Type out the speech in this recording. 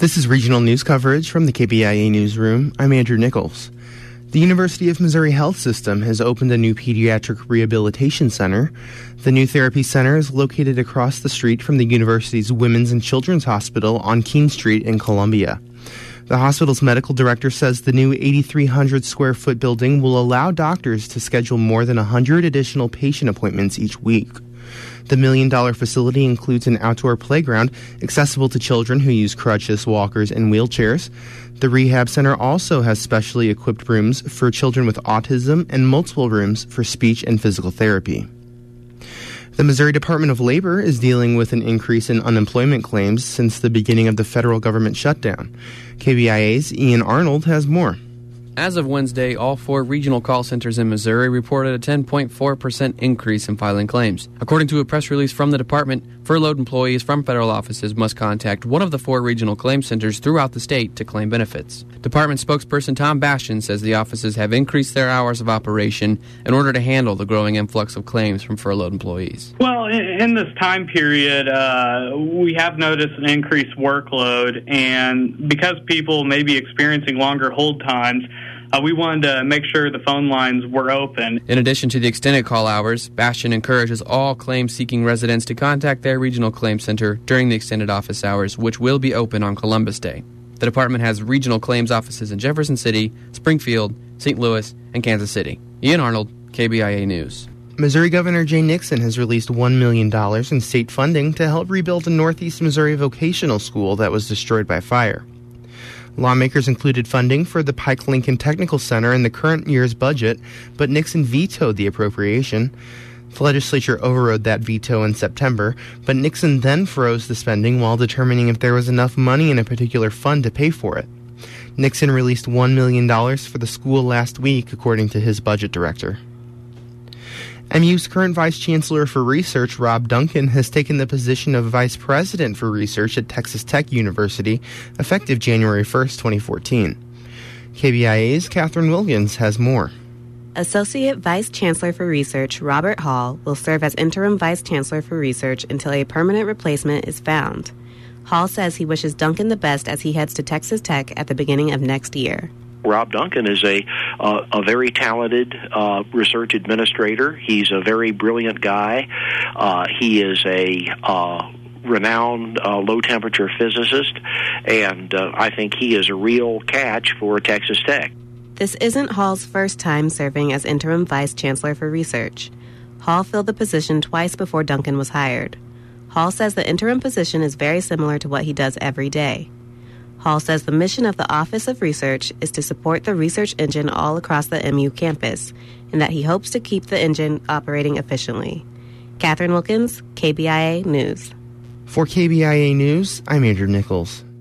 This is regional news coverage from the KBIA newsroom. I'm Andrew Nichols. The University of Missouri Health System has opened a new pediatric rehabilitation center. The new therapy center is located across the street from the university's Women's and Children's Hospital on Keene Street in Columbia. The hospital's medical director says the new 8,300 square foot building will allow doctors to schedule more than 100 additional patient appointments each week. The $1 million facility includes an outdoor playground accessible to children who use crutches, walkers, and wheelchairs. The rehab center also has specially equipped rooms for children with autism and multiple rooms for speech and physical therapy. The Missouri Department of Labor is dealing with an increase in unemployment claims since the beginning of the federal government shutdown. KBIA's Ian Arnold has more. As of Wednesday, all 4 regional call centers in Missouri reported a 10.4% increase in filing claims. According to a press release from the department, furloughed employees from federal offices must contact one of the 4 regional claim centers throughout the state to claim benefits. Department spokesperson Tom Bastian says the offices have increased their hours of operation in order to handle the growing influx of claims from furloughed employees. Well, in this time period, we have noticed an increased workload, and because people may be experiencing longer hold times, we wanted to make sure the phone lines were open. In addition to the extended call hours, Bastian encourages all claim-seeking residents to contact their regional claim center during the extended office hours, which will be open on Columbus Day. The department has regional claims offices in Jefferson City, Springfield, St. Louis, and Kansas City. Ian Arnold, KBIA News. Missouri Governor Jay Nixon has released $1 million in state funding to help rebuild a Northeast Missouri vocational school that was destroyed by fire. Lawmakers included funding for the Pike Lincoln Technical Center in the current year's budget, but Nixon vetoed the appropriation. The legislature overrode that veto in September, but Nixon then froze the spending while determining if there was enough money in a particular fund to pay for it. Nixon released $1 million for the school last week, according to his budget director. MU's current Vice Chancellor for Research, Rob Duncan, has taken the position of Vice President for Research at Texas Tech University, effective January 1st, 2014. KBIA's Catherine Wilkins has more. Associate Vice Chancellor for Research, Robert Hall, will serve as Interim Vice Chancellor for Research until a permanent replacement is found. Hall says he wishes Duncan the best as he heads to Texas Tech at the beginning of next year. Rob Duncan is a very talented research administrator. He's a very brilliant guy. He is a renowned low-temperature physicist, and I think he is a real catch for Texas Tech. This isn't Hall's first time serving as Interim Vice Chancellor for Research. Hall filled the position twice before Duncan was hired. Hall says the interim position is very similar to what he does every day. Hall says the mission of the Office of Research is to support the research engine all across the MU campus, and that he hopes to keep the engine operating efficiently. Catherine Wilkins, KBIA News. For KBIA News, I'm Andrew Nichols.